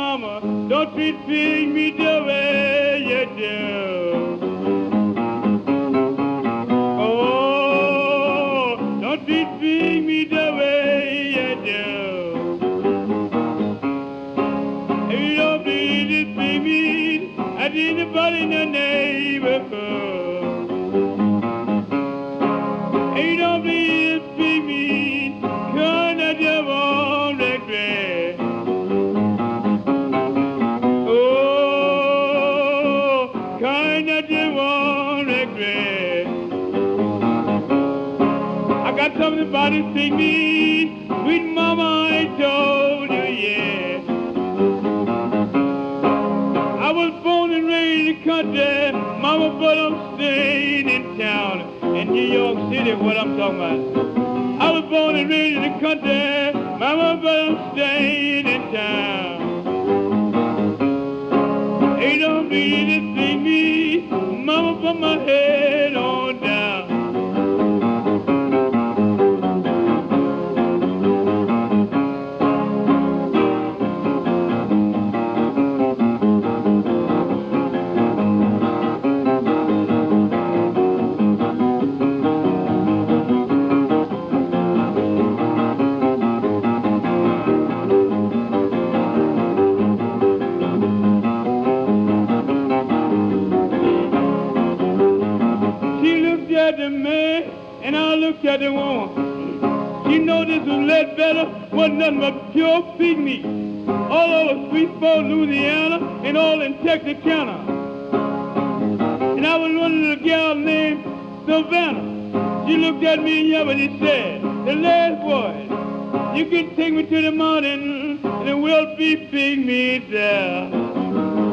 mama, don't treat pig meat the way you do. Oh, don't treat pig meat the way you do. If you don't believe this pig meat, I need anybody in the neighborhood. If you don't believe this pig meat, come to the wall regret. I got something about this pig meat, sweet mama, I told you yet. I was born and raised in the country, mama, but I'm staying in town. In New York City, what I'm talking about. I was born and raised in the country, mama, but I'm staying in town. Ain't no need to see me, mama, put my head on down. The man and I looked at the woman. She know this was lead better, wasn't nothing but pure pig meat. All over Sweetsport, Louisiana, and all in Texarkana. And I was running a gal named Savannah. She looked at me and she said, the last boy, you can take me to the mountain and there will be pig meat there.